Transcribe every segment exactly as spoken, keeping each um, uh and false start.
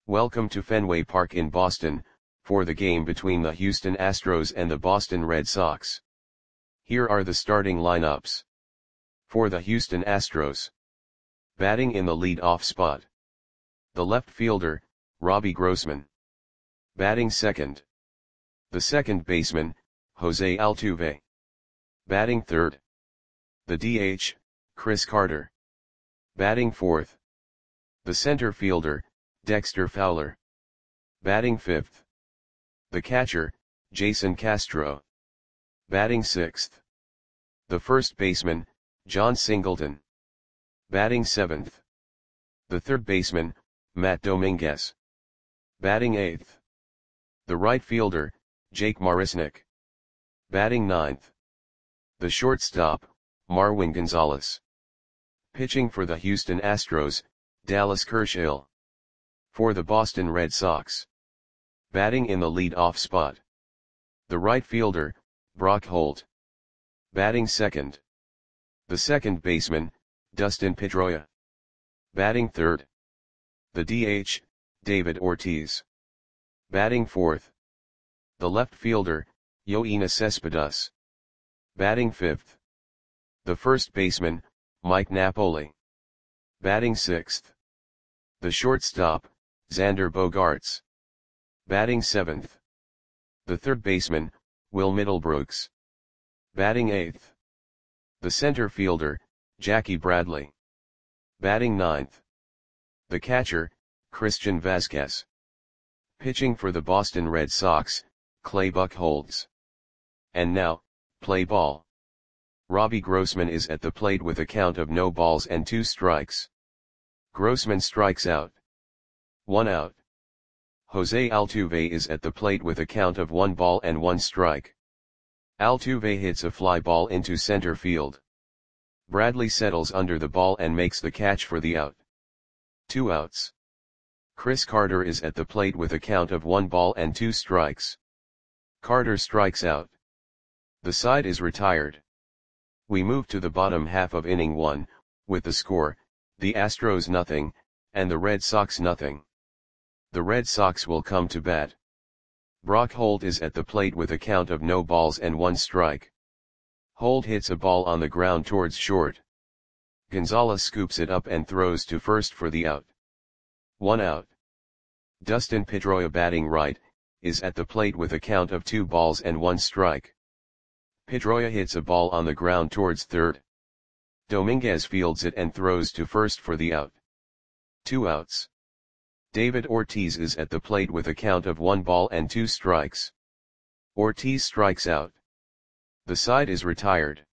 Welcome to Fenway Park in Boston, for the game between the Houston Astros and the Boston Red Sox. Here are the starting lineups. For the Houston Astros. Batting in the lead-off spot. The left fielder, Robbie Grossman. Batting second. The second baseman, Jose Altuve. Batting third. The D H, Chris Carter. Batting fourth. The center fielder, Dexter Fowler. Batting fifth. The catcher, Jason Castro. Batting sixth. The first baseman, Jon Singleton. Batting seventh. The third baseman, Matt Dominguez. Batting eighth. The right fielder, Jake Marisnick. Batting ninth. The shortstop, Marwin Gonzalez. Pitching for the Houston Astros, Dallas Kershaw. For the Boston Red Sox. Batting in the lead-off spot. The right fielder, Brock Holt. Batting second. The second baseman, Dustin Pedroia. Batting third. The D H, David Ortiz. Batting fourth. The left fielder, Yoenis Cespedes. Batting fifth. The first baseman, Mike Napoli. Batting sixth. The shortstop, Xander Bogaerts. Batting seventh. The third baseman, Will Middlebrooks. Batting eighth. The center fielder, Jackie Bradley. Batting ninth. The catcher, Christian Vazquez. Pitching for the Boston Red Sox, Clay Buchholz. And now, play ball. Robbie Grossman is at the plate with a count of no balls and two strikes. Grossman strikes out. One out. Jose Altuve is at the plate with a count of one ball and one strike. Altuve hits a fly ball into center field. Bradley settles under the ball and makes the catch for the out. Two outs. Chris Carter is at the plate with a count of one ball and two strikes. Carter strikes out. The side is retired. We move to the bottom half of inning one, with the score, the Astros nothing, and the Red Sox nothing. The Red Sox will come to bat. Brock Holt is at the plate with a count of no balls and one strike. Holt hits a ball on the ground towards short. Gonzalez scoops it up and throws to first for the out. One out. Dustin Pedroia, batting right, is at the plate with a count of two balls and one strike. Pedroia hits a ball on the ground towards third. Dominguez fields it and throws to first for the out. Two outs. David Ortiz is at the plate with a count of one ball and two strikes. Ortiz strikes out. The side is retired.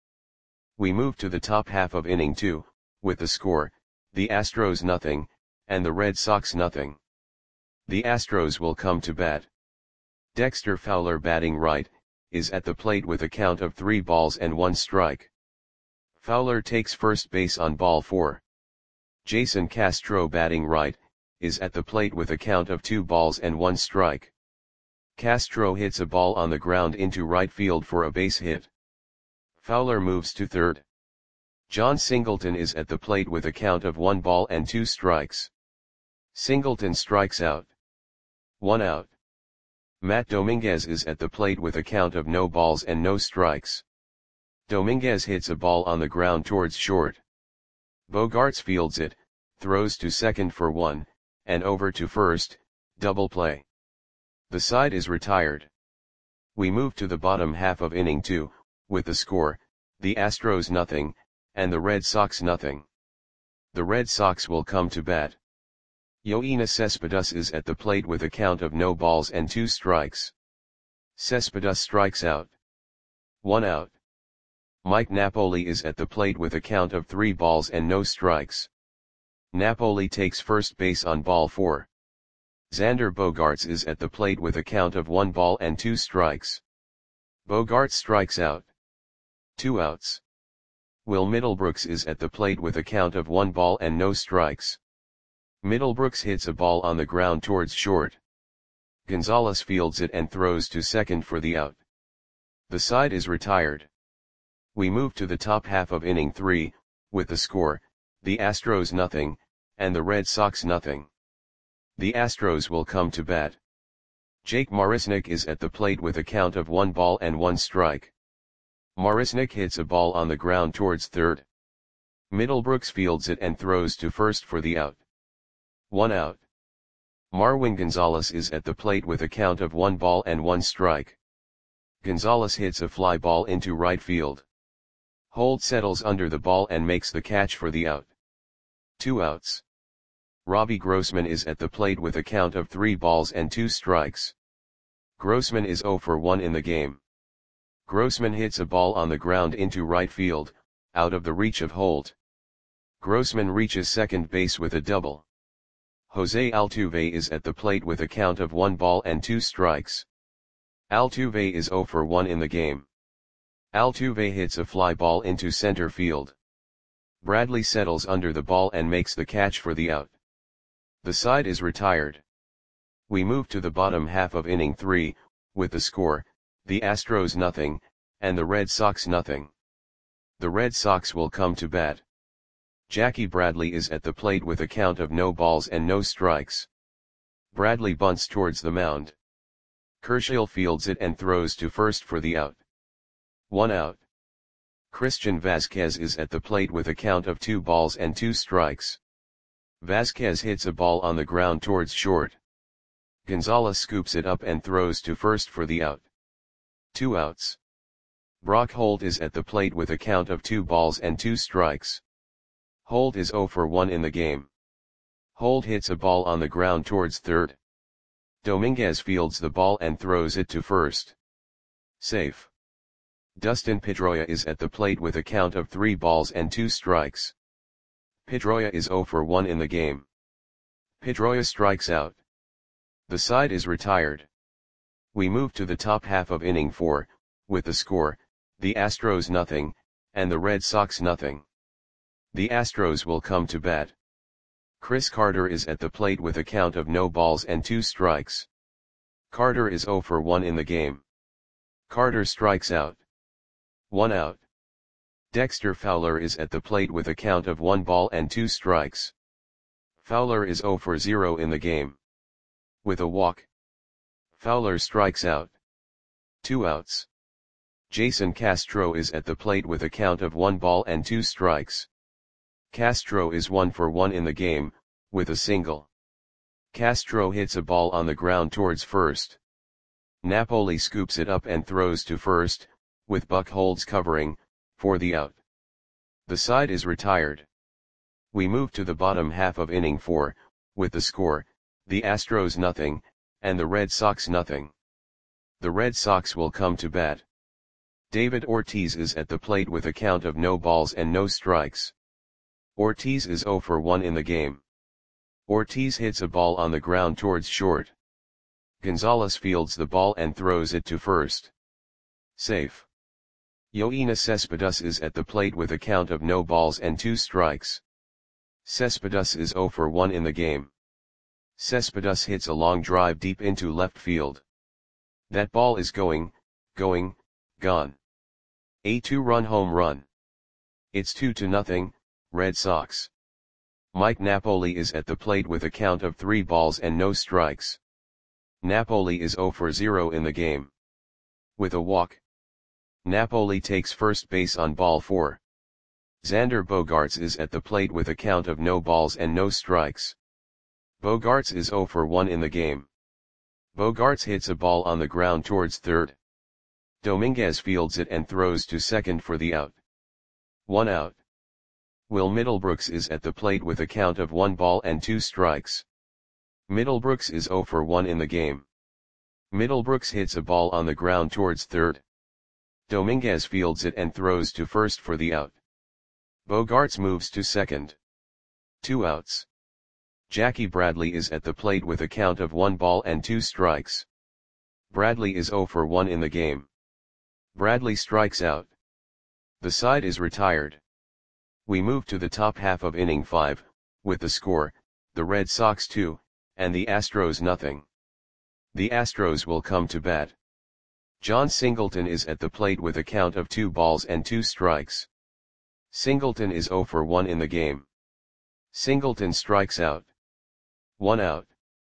We move to the top half of inning two, with the score, the Astros nothing, and the Red Sox nothing. The Astros will come to bat. Dexter Fowler, batting right, is at the plate with a count of three balls and one strike. Fowler takes first base on ball four. Jason Castro, batting right, is at the plate with a count of two balls and one strike. Castro hits a ball on the ground into right field for a base hit. Fowler moves to third. Jon Singleton is at the plate with a count of one ball and two strikes. Singleton strikes out. One out. Matt Dominguez is at the plate with a count of no balls and no strikes. Dominguez hits a ball on the ground towards short. Bogaerts fields it, throws to second for one, and over to first, double play. The side is retired. We move to the bottom half of inning two, with the score, the Astros nothing, and the Red Sox nothing. The Red Sox will come to bat. Yoenis Cespedes is at the plate with a count of no balls and two strikes. Cespedes strikes out. One out. Mike Napoli is at the plate with a count of three balls and no strikes. Napoli takes first base on ball four. Xander Bogaerts is at the plate with a count of one ball and two strikes. Bogaerts strikes out. Two outs. Will Middlebrooks is at the plate with a count of one ball and no strikes. Middlebrooks hits a ball on the ground towards short. Gonzalez fields it and throws to second for the out. The side is retired. We move to the top half of inning three, with the score, the Astros nothing, and the Red Sox nothing. The Astros will come to bat. Jake Marisnick is at the plate with a count of one ball and one strike. Marisnick hits a ball on the ground towards third. Middlebrooks fields it and throws to first for the out. One out. Marwin Gonzalez is at the plate with a count of one ball and one strike. Gonzalez hits a fly ball into right field. Holt settles under the ball and makes the catch for the out. Two outs. Robbie Grossman is at the plate with a count of three balls and two strikes. Grossman is oh for one in the game. Grossman hits a ball on the ground into right field, out of the reach of Holt. Grossman reaches second base with a double. Jose Altuve is at the plate with a count of one ball and two strikes. Altuve is oh for one in the game. Altuve hits a fly ball into center field. Bradley settles under the ball and makes the catch for the out. The side is retired. We move to the bottom half of inning three, with the score, the Astros nothing, and the Red Sox nothing. The Red Sox will come to bat. Jackie Bradley is at the plate with a count of no balls and no strikes. Bradley bunts towards the mound. Kershaw fields it and throws to first for the out. One out. Christian Vasquez is at the plate with a count of two balls and two strikes. Vasquez hits a ball on the ground towards short. Gonzalez scoops it up and throws to first for the out. Two outs. Brock Holt is at the plate with a count of two balls and two strikes. Holt is oh for one in the game. Holt hits a ball on the ground towards third. Dominguez fields the ball and throws it to first. Safe. Dustin Pedroia is at the plate with a count of three balls and two strikes. Pedroia is oh for one in the game. Pedroia strikes out. The side is retired. We move to the top half of inning four, with the score, the Astros nothing, and the Red Sox nothing. The Astros will come to bat. Chris Carter is at the plate with a count of no balls and two strikes. Carter is oh for one in the game. Carter strikes out. One out. Dexter Fowler is at the plate with a count of one ball and two strikes. Fowler is oh for zero in the game. With a walk. Fowler strikes out. Two outs. Jason Castro is at the plate with a count of one ball and two strikes. Castro is one for one in the game, with a single. Castro hits a ball on the ground towards first. Napoli scoops it up and throws to first, with Buchholz covering, for the out. The side is retired. We move to the bottom half of inning four, with the score, the Astros nothing, and the Red Sox nothing. The Red Sox will come to bat. David Ortiz is at the plate with a count of no balls and no strikes. Ortiz is oh for one in the game. Ortiz hits a ball on the ground towards short. Gonzalez fields the ball and throws it to first. Safe. Yoenis Cespedes is at the plate with a count of no balls and two strikes. Cespedes is oh for one in the game. Cespedes hits a long drive deep into left field. That ball is going, going, gone. A two-run home run. It's two to nothing, Red Sox. Mike Napoli is at the plate with a count of three balls and no strikes. Napoli is oh for zero in the game. With a walk. Napoli takes first base on ball four. Xander Bogaerts is at the plate with a count of no balls and no strikes. Bogaerts is oh for one in the game. Bogaerts hits a ball on the ground towards third. Dominguez fields it and throws to second for the out. One out. Will Middlebrooks is at the plate with a count of one ball and two strikes. Middlebrooks is oh for one in the game. Middlebrooks hits a ball on the ground towards third. Dominguez fields it and throws to first for the out. Bogaerts moves to second. Two outs. Jackie Bradley is at the plate with a count of one ball and two strikes. Bradley is oh for one in the game. Bradley strikes out. The side is retired. We move to the top half of inning five, with the score, the Red Sox two, and the Astros nothing. The Astros will come to bat. John Singleton is at the plate with a count of two balls and two strikes. Singleton is oh for one in the game. Singleton strikes out. One out.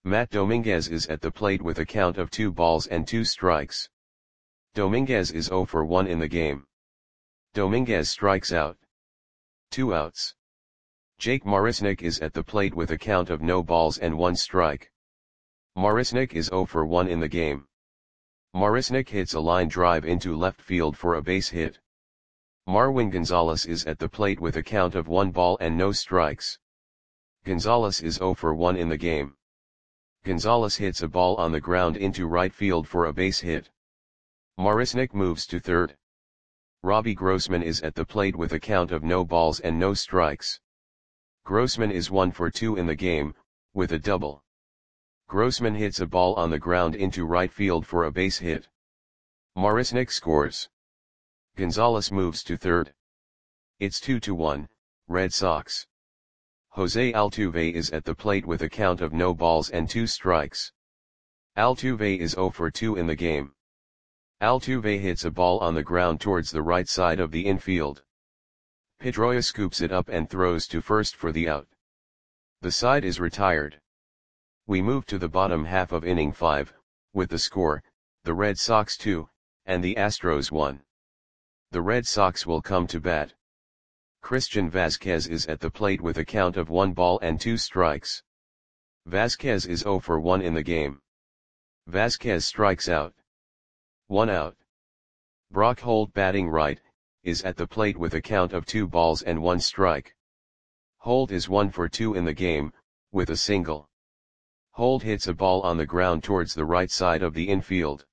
Matt Dominguez is at the plate with a count of two balls and two strikes. Dominguez is zero for one in the game. Dominguez strikes out. Two outs. Jake Marisnick is at the plate with a count of no balls and one strike. Marisnick is zero for one in the game. Marisnick hits a line drive into left field for a base hit. Marwin Gonzalez is at the plate with a count of one ball and no strikes. Gonzalez is zero for one in the game. Gonzalez hits a ball on the ground into right field for a base hit. Marisnick moves to third. Robbie Grossman is at the plate with a count of no balls and no strikes. Grossman is one for two in the game, with a double. Grossman hits a ball on the ground into right field for a base hit. Marisnick scores. Gonzalez moves to third. It's two to one, Red Sox. Jose Altuve is at the plate with a count of no balls and two strikes. Altuve is zero for two in the game. Altuve hits a ball on the ground towards the right side of the infield. Pedroia scoops it up and throws to first for the out. The side is retired. We move to the bottom half of inning five, with the score, the Red Sox two, and the Astros one. The Red Sox will come to bat. Christian Vazquez is at the plate with a count of one ball and two strikes. Vazquez is zero for one in the game. Vazquez strikes out. One out. Brock Holt, batting right, is at the plate with a count of two balls and one strike. Holt is one for two in the game, with a single. Holt hits a ball on the ground towards the right side of the infield.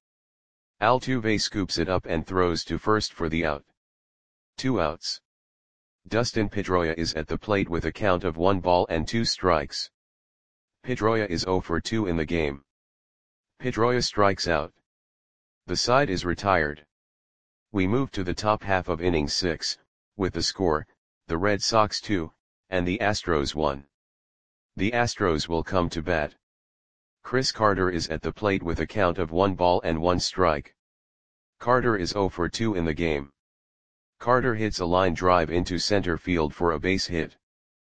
Altuve scoops it up and throws to first for the out. Two outs. Dustin Pedroia is at the plate with a count of one ball and two strikes. Pedroia is zero for two in the game. Pedroia strikes out. The side is retired. We move to the top half of inning six, with the score, the Red Sox two, and the Astros one. The Astros will come to bat. Chris Carter is at the plate with a count of one ball and one strike. Carter is zero for two in the game. Carter hits a line drive into center field for a base hit.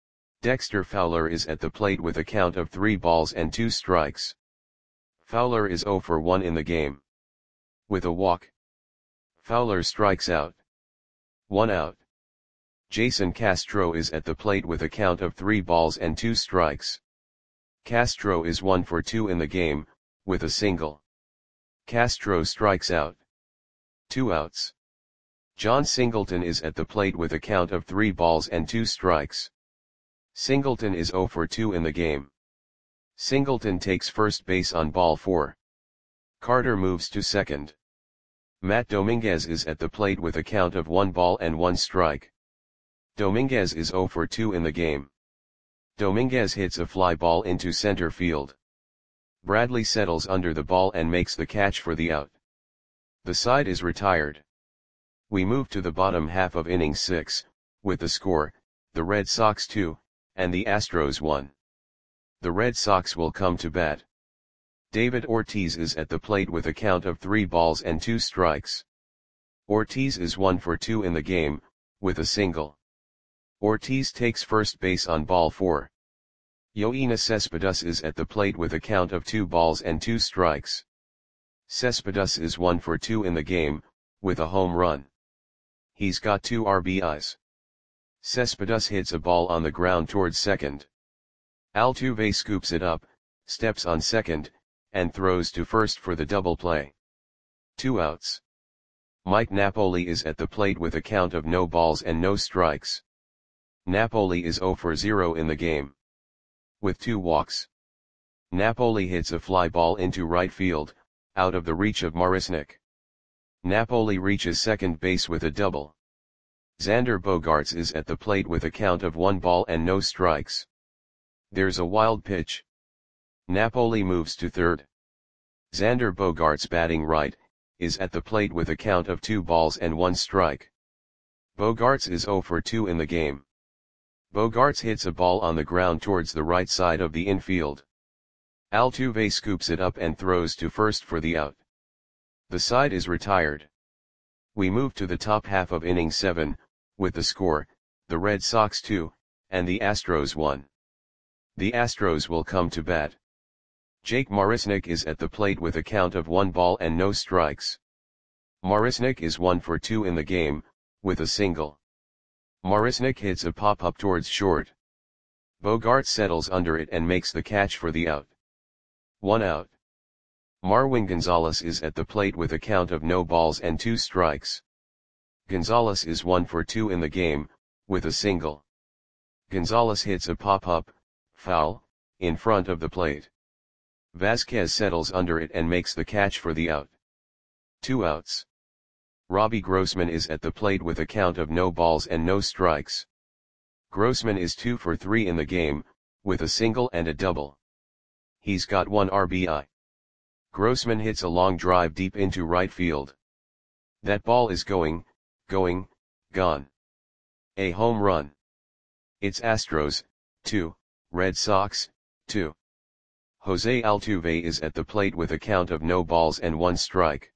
Dexter Fowler is at the plate with a count of three balls and two strikes. Fowler is zero for one in the game. With a walk, Fowler strikes out. One out. Jason Castro is at the plate with a count of three balls and two strikes. Castro is one for two in the game, with a single. Castro strikes out. Two outs. John Singleton is at the plate with a count of three balls and two strikes. Singleton is zero for two in the game. Singleton takes first base on ball four. Carter moves to second. Matt Dominguez is at the plate with a count of one ball and one strike. Dominguez is zero for two in the game. Dominguez hits a fly ball into center field. Bradley settles under the ball and makes the catch for the out. The side is retired. We move to the bottom half of inning six, with the score, the Red Sox two, and the Astros one. The Red Sox will come to bat. David Ortiz is at the plate with a count of three balls and two strikes. Ortiz is one for two in the game, with a single. Ortiz takes first base on ball four. Yoenis Cespedes is at the plate with a count of two balls and two strikes. Cespedes is one for two in the game, with a home run. He's got two R B Is. Cespedes hits a ball on the ground towards second. Altuve scoops it up, steps on second, and throws to first for the double play. Two outs. Mike Napoli is at the plate with a count of no balls and no strikes. Napoli is zero for zero in the game. With two walks. Napoli hits a fly ball into right field, out of the reach of Marisnick. Napoli reaches second base with a double. Xander Bogaerts is at the plate with a count of one ball and no strikes. There's a wild pitch. Napoli moves to third. Xander Bogaerts, batting right, is at the plate with a count of two balls and one strike. Bogaerts is zero for two in the game. Bogaerts hits a ball on the ground towards the right side of the infield. Altuve scoops it up and throws to first for the out. The side is retired. We move to the top half of inning seven, with the score, the Red Sox two, and the Astros one. The Astros will come to bat. Jake Marisnick is at the plate with a count of one ball and no strikes. Marisnick is one for two in the game, with a single. Marisnick hits a pop-up towards short. Bogart settles under it and makes the catch for the out. One out. Marwin Gonzalez is at the plate with a count of no balls and two strikes. Gonzalez is one for two in the game, with a single. Gonzalez hits a pop-up, foul, in front of the plate. Vasquez settles under it and makes the catch for the out. Two outs. Robbie Grossman is at the plate with a count of no balls and no strikes. Grossman is two for three in the game, with a single and a double. He's got one R B I. Grossman hits a long drive deep into right field. That ball is going, going, gone. A home run. It's Astros, two, Red Sox, two. Jose Altuve is at the plate with a count of no balls and one strike.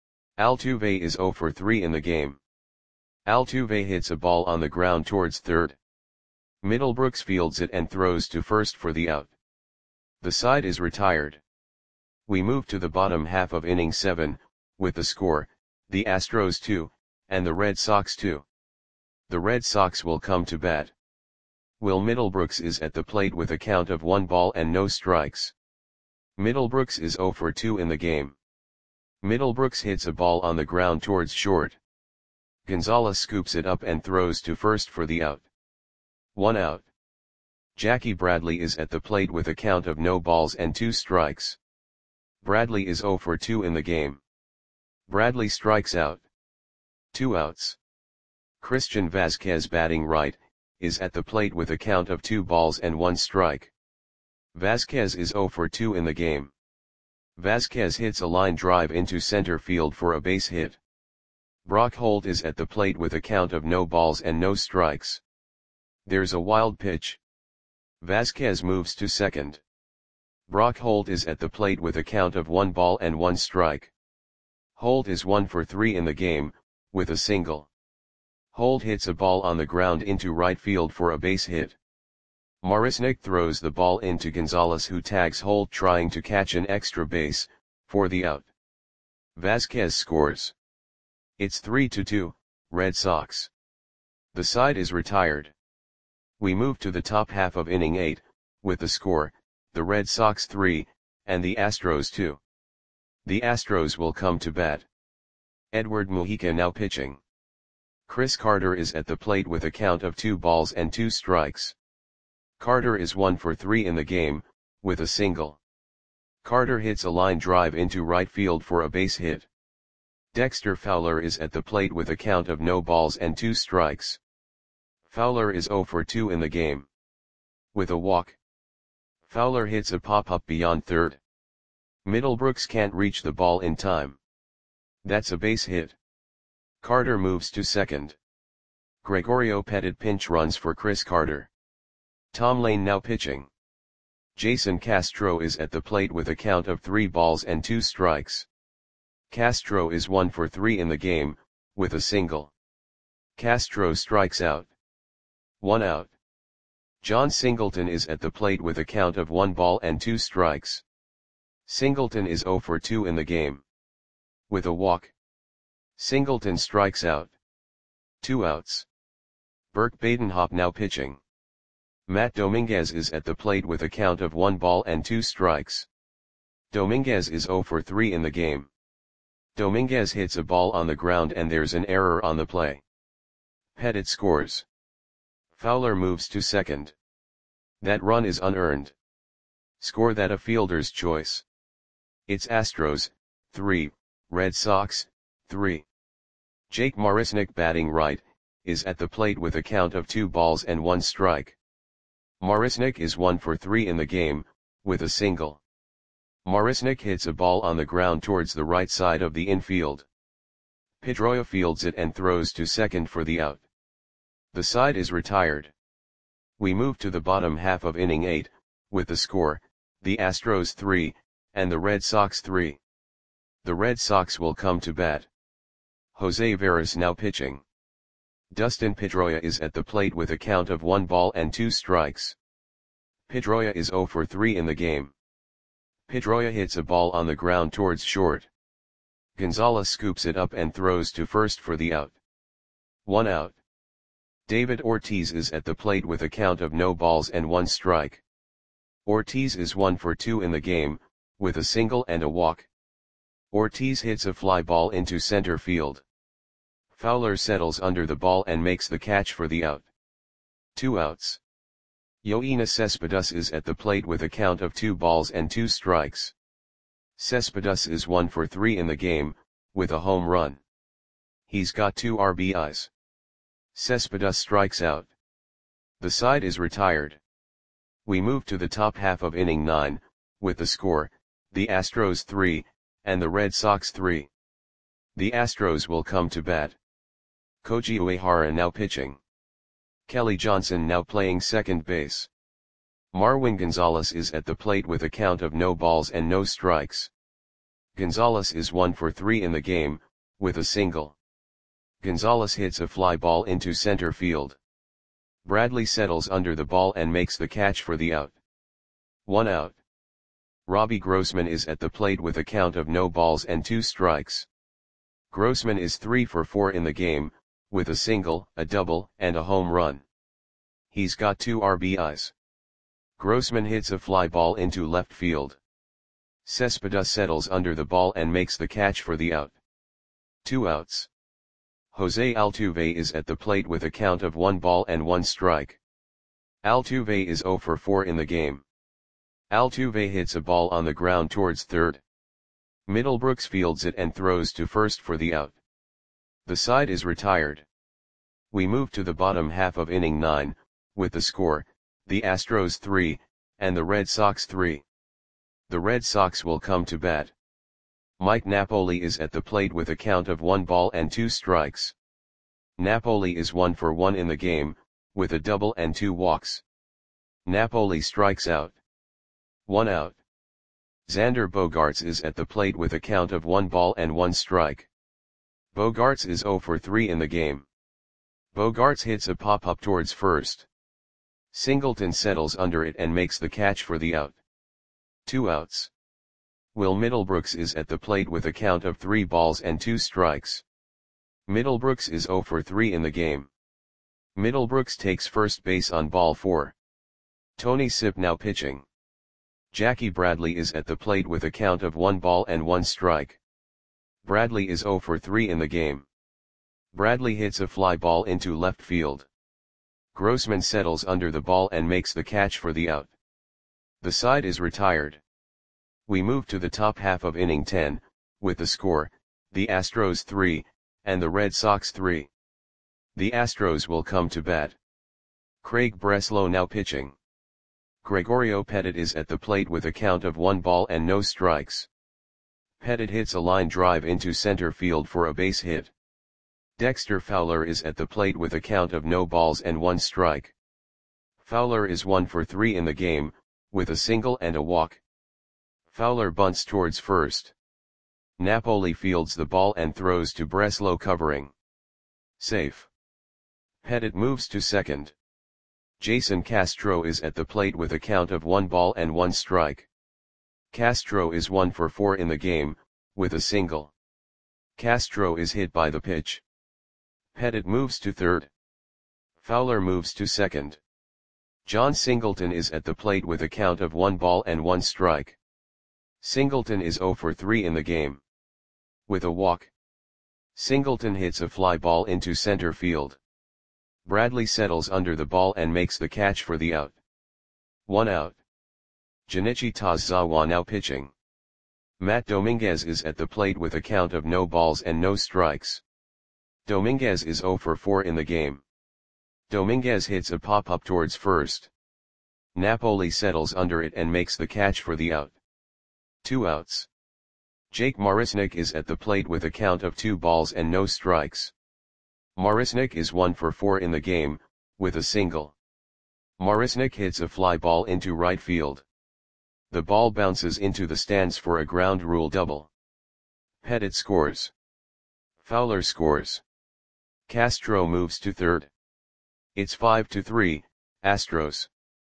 Altuve is zero for three in the game. Altuve hits a ball on the ground towards third. Middlebrooks fields it and throws to first for the out. The side is retired. We move to the bottom half of inning seven, with the score, the Astros two, and the Red Sox two. The Red Sox will come to bat. Will Middlebrooks is at the plate with a count of one ball and no strikes. Middlebrooks is zero for two in the game. Middlebrooks hits a ball on the ground towards short. Gonzalez scoops it up and throws to first for the out. One out. Jackie Bradley is at the plate with a count of no balls and two strikes. Bradley is zero for two in the game. Bradley strikes out. Two outs. Christian Vasquez, batting right, is at the plate with a count of two balls and one strike. Vasquez is zero for two in the game. Vasquez hits a line drive into center field for a base hit. Brock Holt is at the plate with a count of no balls and no strikes. There's a wild pitch. Vasquez moves to second. Brock Holt is at the plate with a count of one ball and one strike. Holt is one for three in the game, with a single. Holt hits a ball on the ground into right field for a base hit. Marisnick throws the ball into Gonzalez, who tags Holt trying to catch an extra base, for the out. Vasquez scores. It's three to two, Red Sox. The side is retired. We move to the top half of inning eight, with the score, the Red Sox three, and the Astros two. The Astros will come to bat. Edward Mujica now pitching. Chris Carter is at the plate with a count of two balls and two strikes. Carter is one for three in the game, with a single. Carter hits a line drive into right field for a base hit. Dexter Fowler is at the plate with a count of no balls and two strikes. Fowler is zero for two in the game. With a walk. Fowler hits a pop-up beyond third. Middlebrooks can't reach the ball in time. That's a base hit. Carter moves to second. Gregorio Petit pinch runs for Chris Carter. Tom Lane now pitching. Jason Castro is at the plate with a count of three balls and two strikes. Castro is one for three in the game, with a single. Castro strikes out. One out. John Singleton is at the plate with a count of one ball and two strikes. Singleton is zero for two in the game. With a walk. Singleton strikes out. Two outs. Burke Badenhop now pitching. Matt Dominguez is at the plate with a count of one ball and two strikes. Dominguez is zero for three in the game. Dominguez hits a ball on the ground and there's an error on the play. Petit scores. Fowler moves to second. That run is unearned. Score that a fielder's choice. It's Astros, three, Red Sox, three. Jake Marisnick, batting right, is at the plate with a count of two balls and one strike. Marisnick is one for three in the game, with a single. Marisnick hits a ball on the ground towards the right side of the infield. Pedroia fields it and throws to second for the out. The side is retired. We move to the bottom half of inning eight, with the score, the Astros three, and the Red Sox three. The Red Sox will come to bat. Jose Veras now pitching. Dustin Pedroia is at the plate with a count of one ball and two strikes. Pedroia is zero for three in the game. Pedroia hits a ball on the ground towards short. Gonzalez scoops it up and throws to first for the out. One out. David Ortiz is at the plate with a count of no balls and one strike. Ortiz is one for two in the game, with a single and a walk. Ortiz hits a fly ball into center field. Fowler settles under the ball and makes the catch for the out. Two outs. Yoenis Cespedes is at the plate with a count of two balls and two strikes. Cespedes is one for three in the game, with a home run. He's got two R B Is. Cespedes strikes out. The side is retired. We move to the top half of inning nine, with the score, the Astros three, and the Red Sox three. The Astros will come to bat. Koji Uehara now pitching. Kelly Johnson now playing second base. Marwin Gonzalez is at the plate with a count of no balls and no strikes. Gonzalez is one for three in the game, with a single. Gonzalez hits a fly ball into center field. Bradley settles under the ball and makes the catch for the out. One out. Robbie Grossman is at the plate with a count of no balls and two strikes. Grossman is three for four in the game, with a single, a double, and a home run. He's got two R B Is. Grossman hits a fly ball into left field. Cespedes settles under the ball and makes the catch for the out. Two outs. Jose Altuve is at the plate with a count of one ball and one strike. Altuve is zero for four in the game. Altuve hits a ball on the ground towards third. Middlebrooks fields it and throws to first for the out. The side is retired. We move to the bottom half of inning nine, with the score, the Astros three, and the Red Sox three. The Red Sox will come to bat. Mike Napoli is at the plate with a count of one ball and two strikes. Napoli is one for one in the game, with a double and two walks. Napoli strikes out. One out. Xander Bogaerts is at the plate with a count of one ball and one strike. Bogaerts is zero for three in the game. Bogaerts hits a pop-up towards first. Singleton settles under it and makes the catch for the out. Two outs. Will Middlebrooks is at the plate with a count of three balls and two strikes. Middlebrooks is zero for three in the game. Middlebrooks takes first base on ball four. Tony Sipp now pitching. Jackie Bradley is at the plate with a count of one ball and one strike. Bradley is zero for three in the game. Bradley hits a fly ball into left field. Grossman settles under the ball and makes the catch for the out. The side is retired. We move to the top half of inning ten, with the score, the Astros three, and the Red Sox three. The Astros will come to bat. Craig Breslow now pitching. Gregorio Petit is at the plate with a count of one ball and no strikes. Petit hits a line drive into center field for a base hit. Dexter Fowler is at the plate with a count of no balls and one strike. Fowler is one for three in the game, with a single and a walk. Fowler bunts towards first. Napoli fields the ball and throws to Breslow covering. Safe. Petit moves to second. Jason Castro is at the plate with a count of one ball and one strike. Castro is one for four in the game, with a single. Castro is hit by the pitch. Petit moves to third. Fowler moves to second. John Singleton is at the plate with a count of one ball and one strike. Singleton is zero for three in the game. With a walk. Singleton hits a fly ball into center field. Bradley settles under the ball and makes the catch for the out. One out. Junichi Tazawa now pitching. Matt Dominguez is at the plate with a count of no balls and no strikes. Dominguez is zero for four in the game. Dominguez hits a pop-up towards first. Napoli settles under it and makes the catch for the out. Two outs. Jake Marisnick is at the plate with a count of two balls and no strikes. Marisnick is one for four in the game, with a single. Marisnick hits a fly ball into right field. The ball bounces into the stands for a ground rule double. Petit scores. Fowler scores. Castro moves to third. It's five to three, Astros.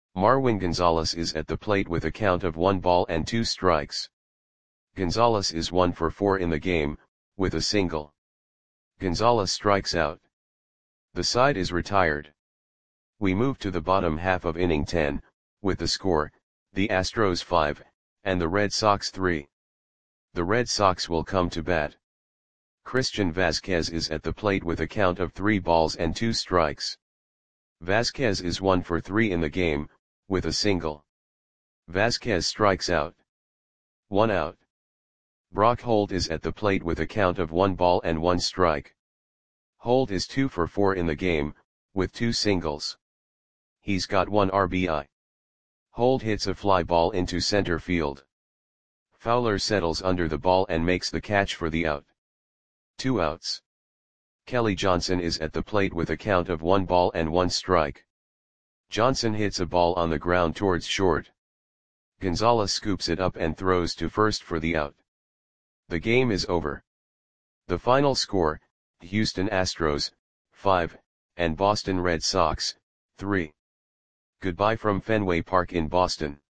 Marwin Gonzalez is at the plate with a count of one ball and two strikes. Gonzalez is one for four in the game, with a single. Gonzalez strikes out. The side is retired. We move to the bottom half of inning ten, with the score, the Astros five, and the Red Sox three. The Red Sox will come to bat. Christian Vazquez is at the plate with a count of three balls and two strikes. Vazquez is one for three in the game, with a single. Vazquez strikes out. One out. Brock Holt is at the plate with a count of one ball and one strike. Holt is two for four in the game, with two singles. He's got one R B I. Holt hits a fly ball into center field. Fowler settles under the ball and makes the catch for the out. Two outs. Kelly Johnson is at the plate with a count of one ball and one strike. Johnson hits a ball on the ground towards short. Gonzalez scoops it up and throws to first for the out. The game is over. The final score, Houston Astros, five, and Boston Red Sox, three. Goodbye from Fenway Park in Boston.